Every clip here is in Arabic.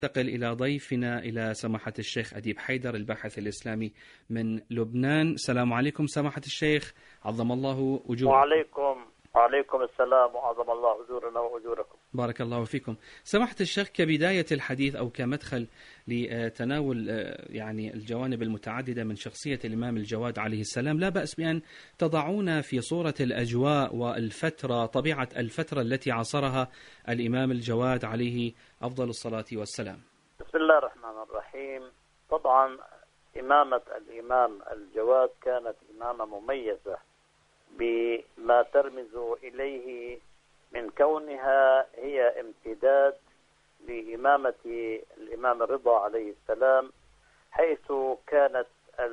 ننتقل إلى ضيفنا إلى سماحة الشيخ أديب حيدر الباحث الإسلامي من لبنان. السلام عليكم سماحة الشيخ، عظم الله أجوركم. وعليكم السلام وعظم الله أجورنا وأجوركم. بارك الله فيكم. سماحة الشيخ، كبداية الحديث أو كمدخل لتناول يعني الجوانب المتعددة من شخصية الإمام الجواد عليه السلام، لا بأس بأن تضعونا في صورة الأجواء والفترة، طبيعة الفترة التي عاصرها الإمام الجواد عليه أفضل الصلاة والسلام. بسم الله الرحمن الرحيم. طبعا إمامة الإمام الجواد كانت إمامة مميزة بما ترمز إليه من كونها هي امتداد لإمامة الإمام الرضا عليه السلام، حيث كانت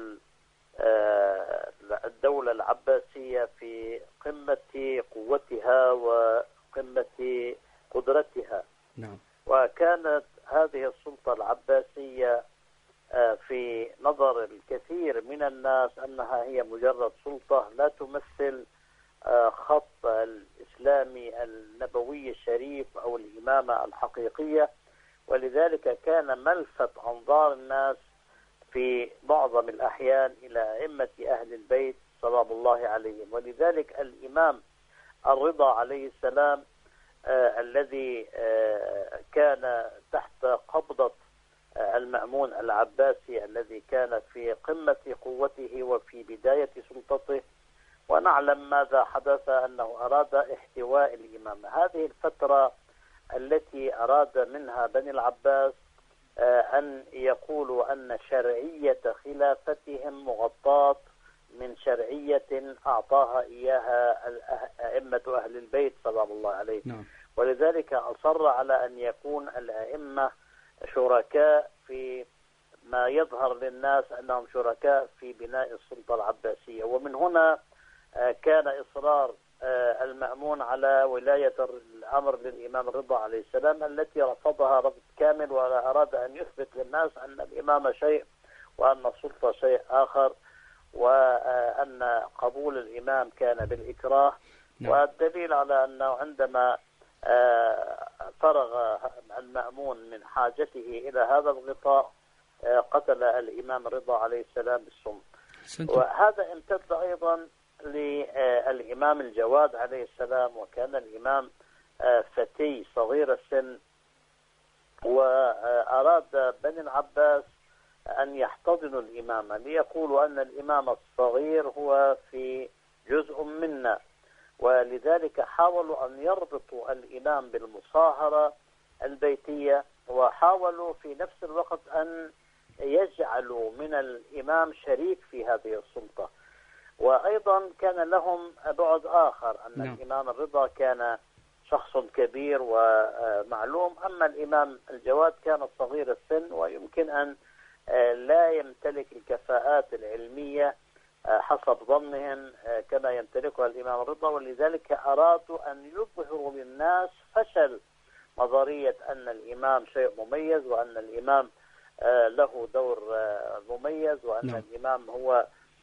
الدولة العباسية في قمة قوتها وقمة قدرتها. نعم. وكانت هذه السلطة العباسية في نظر الكثير من الناس أنها هي مجرد سلطة لا تمثل خط الإسلامي النبوي الشريف أو الإمامة الحقيقية، ولذلك كان ملفت أنظار الناس في معظم الأحيان إلى أئمة أهل البيت سلام الله عليهم. ولذلك الإمام الرضا عليه السلام الذي كان تحت قبضة المأمون العباسي الذي كان في قمة قوته وفي بداية سلطته، ونعلم ماذا حدث، أنه أراد احتواء الإمامة. هذه الفترة التي أراد منها بني العباس أن يقولوا أن شرعية خلافتهم مغطاة من شرعية أعطاها إياها أئمة أهل البيت سلام الله عليه. نعم. ولذلك أصر على أن يكون الأئمة شركاء في ما يظهر للناس أنهم شركاء في بناء السلطة العباسية. ومن هنا كان إصرار المأمون على ولاية الأمر للإمام الرضا عليه السلام التي رفضها رفض كامل، وأراد أن يثبت للناس أن الإمامة شيء وأن السلطة شيء آخر، وأن قبول الإمام كان بالإكراه. نعم. والدليل على أنه عندما فرغ المأمون من حاجته إلى هذا الغطاء قتل الإمام الرضا عليه السلام بالسم. وهذا امتد أيضا للإمام الجواد عليه السلام، وكان الإمام فتي صغير السن، وأراد بني العباس أن يحتضنوا الإمامة ليقولوا أن الإمام الصغير هو في جزء منا، ولذلك حاولوا أن يربطوا الإمام بالمصاهرة البيتية، وحاولوا في نفس الوقت أن يجعلوا من الإمام شريك في هذه السلطة. وأيضا كان لهم بعد آخر أن الإمام الرضا كان شخص كبير ومعلوم، أما الإمام الجواد كان صغير السن ويمكن أن لا يمتلك الكفاءات العلمية حسب ظنهم كما يمتلكها الإمام الرضا. ولذلك أرادوا أن يظهروا للناس فشل نظرية أن الإمام شيء مميز، وأن الإمام له دور مميز، وأن الإمام هو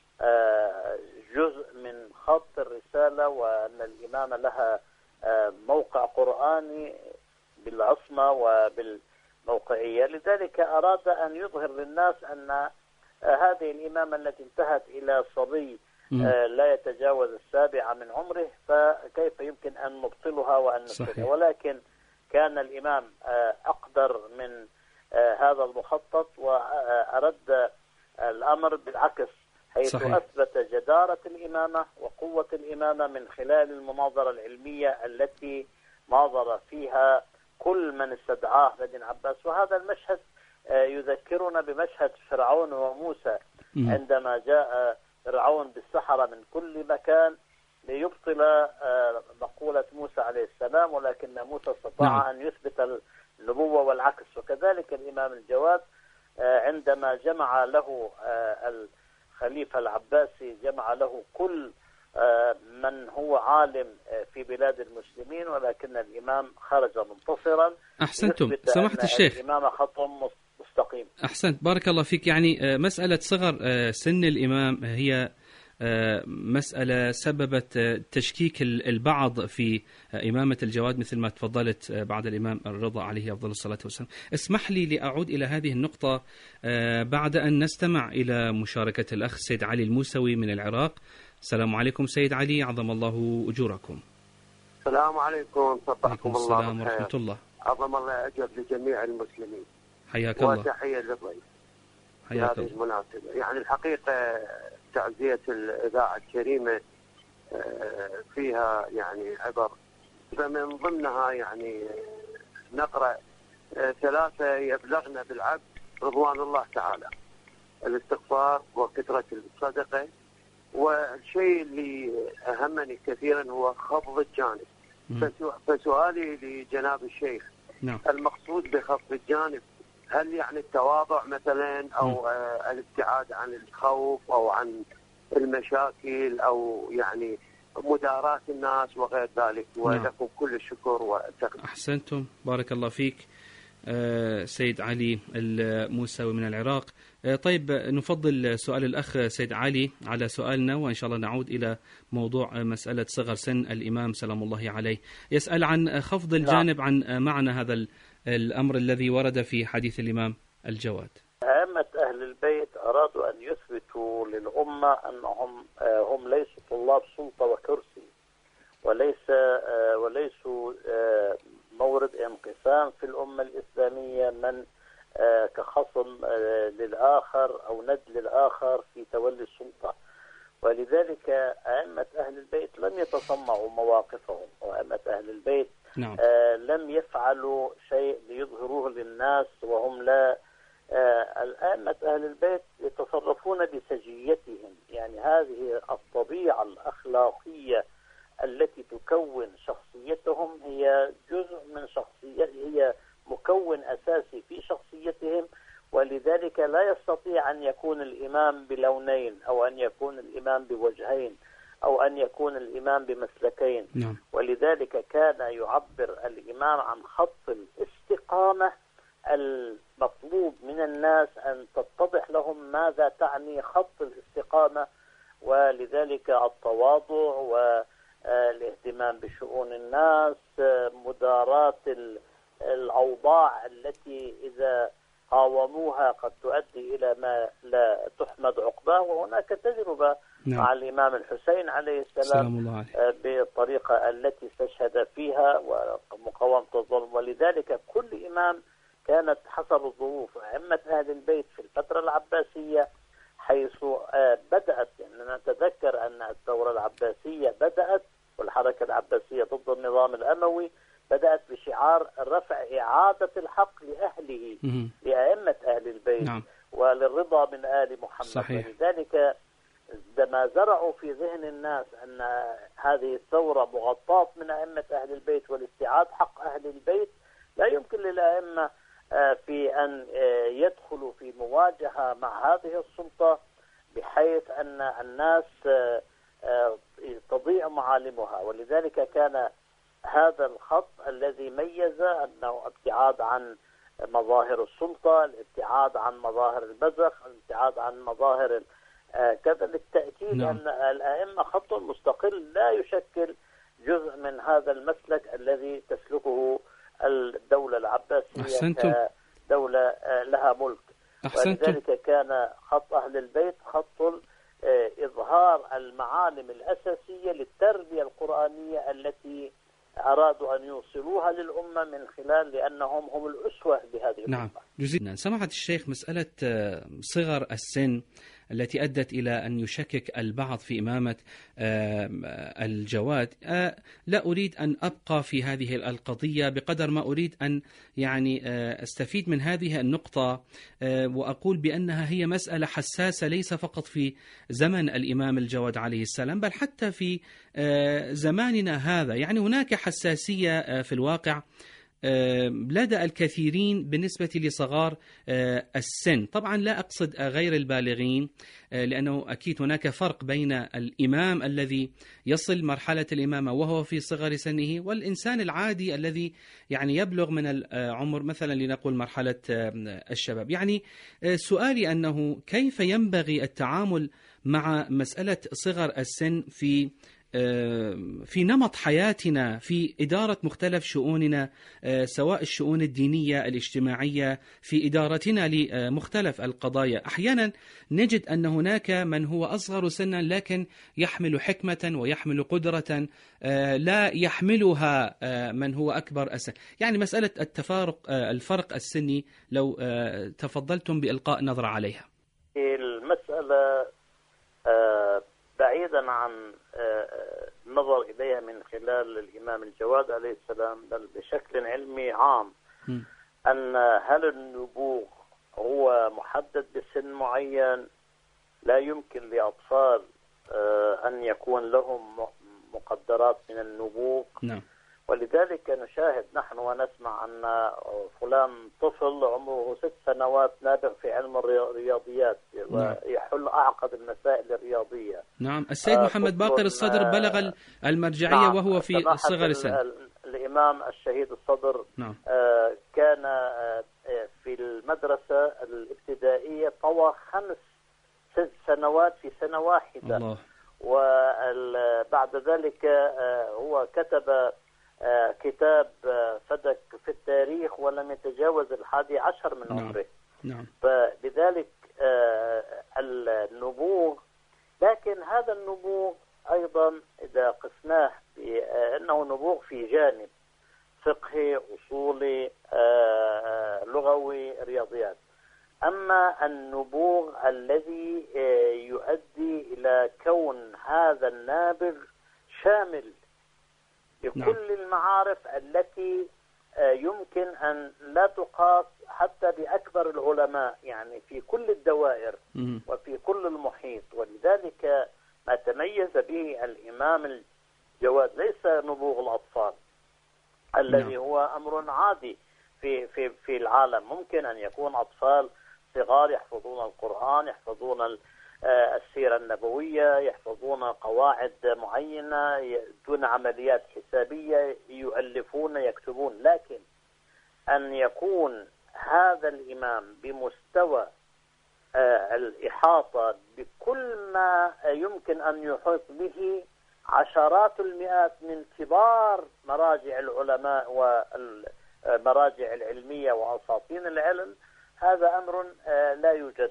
جزء من خط الرسالة، وأن الإمامة لها موقع قرآني بالعصمة وبالموقعية. لذلك أراد أن يظهر للناس أن هذه الإمامة التي انتهت إلى صبي لا يتجاوز 7 من عمره، فكيف يمكن أن نبطلها وأن نبطلها؟ ولكن كان الإمام أقدر من هذا المخطط، وأرد الأمر بالعكس، حيث أثبت جدارة الإمامة وقوة الإمامة من خلال المناظرة العلمية التي ناظر فيها كل من استدعاه بني العباس. وهذا المشهد يذكرنا بمشهد فرعون وموسى عندما جاء فرعون بالسحرة من كل مكان ليبطل مقولة موسى عليه السلام، ولكن موسى استطاع أن يثبت النبوة والعكس. وكذلك الإمام الجواد عندما جمع له الخليفة العباسي جمع له كل من هو عالم في بلاد المسلمين، ولكن الإمام خرج منتصرا. أحسنتم سماحة الشيخ. الإمام خط مستقيم. أحسنت، بارك الله فيك. يعني مسألة صغر سن الإمام هي مسألة سببت تشكيك البعض في إمامة الجواد مثل ما تفضلت بعد الإمام الرضا عليه أفضل الصلاة والسلام. اسمح لي لأعود إلى هذه النقطة بعد أن نستمع إلى مشاركة الأخ سيد علي الموسوي من العراق. السلام عليكم سيد علي، عظم الله أجوركم. السلام عليكم، صبحكم الله السلام ورحمة الله. عظم الله أجر لجميع المسلمين. حياك الله. وتحية للضيف في حياك هذه الله. المناسبة. يعني الحقيقة تعزية الإذاعة الكريمة فيها يعني عبر، فمن ضمنها يعني نقرأ 3 يبلغنا بالعبد رضوان الله تعالى: الاستغفار وكثرة الصدقة، والشيء اللي أهمني كثيرا هو خفض الجانب. فسؤالي لجناب الشيخ، نعم. المقصود بخفض الجانب هل يعني التواضع مثلا، أو الابتعاد عن الخوف أو عن المشاكل، أو يعني مداراة الناس وغير ذلك؟ ولكم كل الشكر والتقدير. أحسنتم، بارك الله فيك سيد علي الموسوي من العراق. طيب نفضل سؤال الأخ سيد علي على سؤالنا، وإن شاء الله نعود إلى موضوع مسألة صغر سن الإمام سلام الله عليه. يسأل عن خفض الجانب، عن معنى هذا الأمر الذي ورد في حديث الإمام الجواد. أئمة أهل البيت أرادوا أن يثبتوا للأمة أنهم هم ليسوا طلاب سلطة وكرسي، وليسوا مورد انقسام في الأمة الإسلامية، من كخصم للآخر أو ند للآخر في تولي السلطة. ولذلك أئمة أهل البيت لم يتصنعوا مواقفهم، وأئمة أهل البيت نعم. لم يفعلوا شيء ليظهروه للناس، وهم لا أئمة أهل البيت يتصرفون بسجيتهم. يعني هذه الطبيعة الأخلاقية التي تكون شخصيتهم هي جزء من هي مكون أساسي في شخصيتهم. ولذلك لا يستطيع أن يكون الإمام بلونين، أو أن يكون الإمام بوجهين، أو أن يكون الإمام بمسلكين. نعم. ولذلك كان يعبر الإمام عن خط الاستقامة المطلوب من الناس، أن تتضح لهم ماذا تعني خط الاستقامة. ولذلك التواضع والاهتمام بشؤون الناس، مداراة الأوضاع التي إذا قاوموها قد تؤدي إلى ما لا تحمد عقباه. وهناك تجربة مع الإمام الحسين عليه السلام بالطريقة التي استشهد فيها ومقاومة الظلم. ولذلك كل إمام كانت حسب الظروف. أئمة أهل البيت في الفترة العباسية حيث بدأت، يعني نتذكر أن الثورة العباسية بدأت، والحركة العباسية ضد النظام الأموي بدأت بشعار رفع إعادة الحق لأهله، لأئمة أهل البيت. نعم. وللرضا من آل محمد. صحيح. ولذلك عندما زرعوا في ذهن الناس أن هذه الثورة مغطاة من أئمة أهل البيت والاستعادة حق أهل البيت، لا يمكن للأئمة في أن يدخلوا في مواجهة مع هذه السلطة بحيث أن الناس تضيع معالمها. ولذلك كان هذا الخط الذي ميز أنه ابتعاد عن مظاهر السلطة، الابتعاد عن مظاهر البذخ، الابتعاد عن مظاهر كذا، للتأكيد نعم. أن الأئمة خط مستقل لا يشكل جزء من هذا المسلك الذي تسلكه الدولة العباسية. أحسنتم. كدولة لها ملك. أحسنتم. ولذلك كان خط أهل البيت خط إظهار المعالم الأساسية للتربية القرآنية التي أرادوا أن يوصلوها للأمة من خلال، لأنهم هم الأسوة بهذه الأمة. نعم. جزيلا سمعت الشيخ مسألة صغر السن التي أدت إلى أن يشكك البعض في إمامة الجواد. لا أريد أن أبقى في هذه القضية بقدر ما أريد أن يعني أستفيد من هذه النقطة، وأقول بأنها هي مسألة حساسة ليس فقط في زمن الإمام الجواد عليه السلام، بل حتى في زماننا هذا. يعني هناك حساسية في الواقع لدى الكثيرين بالنسبة لصغار السن. طبعا لا أقصد غير البالغين، لأنه أكيد هناك فرق بين الإمام الذي يصل مرحلة الإمامة وهو في صغر سنه، والإنسان العادي الذي يعني يبلغ من العمر مثلا لنقول مرحلة الشباب. يعني سؤالي أنه كيف ينبغي التعامل مع مسألة صغر السن في نمط حياتنا، في إدارة مختلف شؤوننا، سواء الشؤون الدينية الاجتماعية، في إدارتنا لمختلف القضايا. أحيانا نجد أن هناك من هو أصغر سنا لكن يحمل حكمة ويحمل قدرة لا يحملها من هو أكبر السن. يعني مسألة الفرق السني، لو تفضلتم بإلقاء نظرة عليها. المسألة بعيدا عن النظر إليها من خلال الإمام الجواد عليه السلام، بل بشكل علمي عام، أن هل النبوغ هو محدد بسن معين؟ لا يمكن لأطفال أن يكون لهم مقدرات من النبوغ. نعم. ولذلك نشاهد نحن ونسمع أن فلان طفل عمره 6 سنوات نابغ في علم الرياضيات ويحل أعقد المسائل الرياضية. نعم. السيد محمد باقر الصدر بلغ المرجعية نعم، وهو في صغر السن. الإمام الشهيد الصدر نعم. كان في المدرسة الابتدائية طوى 5 سنوات في سنة واحدة. الله. وبعد ذلك هو كتب كتاب فدك في التاريخ ولم يتجاوز 11 من عمره. نعم. فلذلك النبوغ، لكن هذا النبوغ أيضا إذا قسناه بأنه نبوغ في جانب فقهي أصولي لغوي رياضيات. أما النبوغ الذي يؤدي إلى كون هذا النابغ شامل بكل المعارف التي يمكن أن لا تقاس حتى بأكبر العلماء، يعني في كل الدوائر وفي كل المحيط. ولذلك ما تميز به الإمام الجواد ليس نبوغ الأطفال الذي هو أمر عادي في العالم. ممكن أن يكون أطفال صغار يحفظون القرآن، يحفظون السيرة النبوية، يحفظون قواعد معينة دون عمليات حسابية، يؤلفون يكتبون. لكن أن يكون هذا الإمام بمستوى الإحاطة بكل ما يمكن أن يحيط به عشرات المئات من كبار مراجع العلماء والمراجع العلمية وأساطين العلم، هذا أمر لا يوجد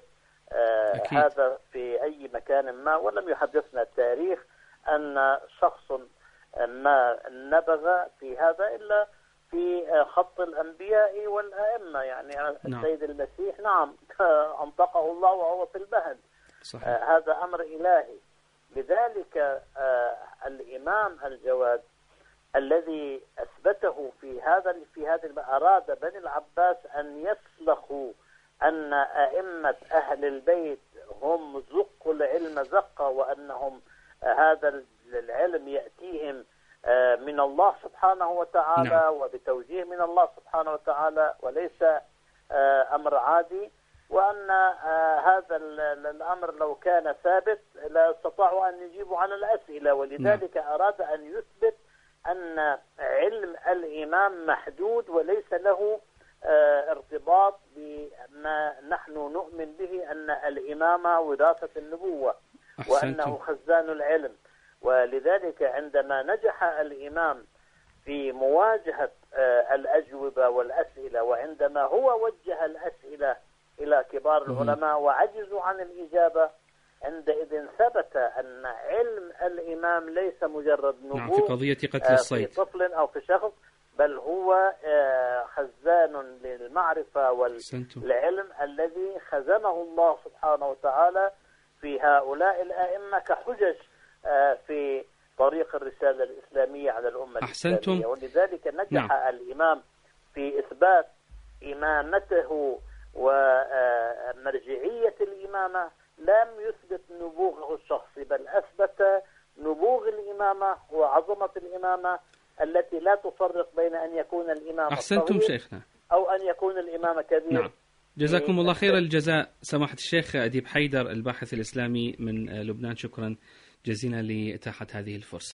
هذا في أي مكان ما. ولم يحدثنا التاريخ أن شخص ما نبغ في هذا إلا في خط الأنبياء والأئمة. يعني السيد المسيح نعم أنطقه الله وهو في المهد. صحيح. هذا أمر إلهي. لذلك الإمام الجواد الذي أثبته في هذا أراد بني العباس أن يسلخوا أن أئمة أهل البيت هم زقوا العلم زقة، وأنهم هذا العلم يأتيهم من الله سبحانه وتعالى وبتوجيه من الله سبحانه وتعالى وليس أمر عادي. وأن هذا الأمر لو كان ثابت لا استطاعوا أن يجيبوا عن الأسئلة. ولذلك أراد أن يثبت أن علم الإمام محدود وليس له ارتباط بما نحن نؤمن به أن الإمامة وراثة النبوة وأنه خزان العلم. ولذلك عندما نجح الإمام في مواجهة الأجوبة والأسئلة، وعندما هو وجه الأسئلة إلى كبار العلماء وعجزوا عن الإجابة، عندئذ ثبت أن علم الإمام ليس مجرد نبوغ في قضية قتل الصيد في طفل أو في شخص، بل هو خزان للمعرفة والعلم الذي خزنه الله سبحانه وتعالى في هؤلاء الأئمة كحجج في طريق الرسالة الإسلامية على الأمة الإسلامية. ولذلك نجح الإمام في إثبات إمامته ومرجعية الإمامة. لم يثبت نبوغه الشخصي، بل أثبت نبوغ الإمامة وعظمة الإمامة التي لا تفرق بين أن يكون الإمام أحسنتم شيخنا أو أن يكون الإمام كبير. نعم. جزاكم الله خير الجزاء سماحة الشيخ أديب حيدر الباحث الإسلامي من لبنان. شكرا جزيلا لإتاحة هذه الفرصة.